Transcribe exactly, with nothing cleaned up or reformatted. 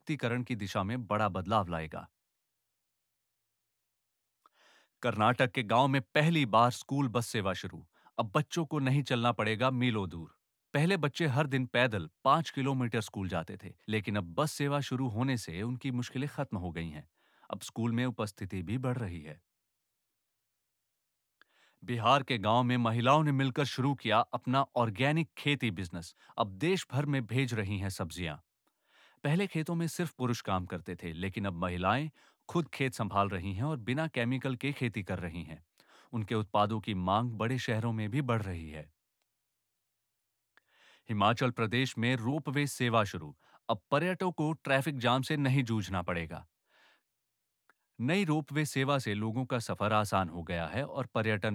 सशक्तिकरण की दिशा में बड़ा बदलाव लाएगा। कर्नाटक के गांव में पहली बार स्कूल बस सेवा शुरू। अब बच्चों को नहीं चलना पड़ेगा मीलों दूर। पहले बच्चे हर दिन पैदल पांच किलोमीटर स्कूल जाते थे, लेकिन अब बस सेवा शुरू होने से उनकी मुश्किलें खत्म हो गई हैं। अब स्कूल में उपस्थिति भी बढ़ रही है। बिहार के गांव में महिलाओं ने मिलकर शुरू किया अपना ऑर्गेनिक खेती बिजनेस। अब देश भर में भेज रही हैं सब्जियां। पहले खेतों में सिर्फ पुरुष काम करते थे, लेकिन अब महिलाएं खुद खेत संभाल रही हैं और बिना केमिकल के खेती कर रही हैं। उनके उत्पादों की मांग बड़े शहरों में भी बढ़ रही है। हिमाचल प्रदेश में रोपवे सेवा शुरू। अब पर्यटकों को ट्रैफिक जाम से नहीं जूझना पड़ेगा। नई रोपवे सेवा से लोगों का सफर आसान हो गया है और पर्यटन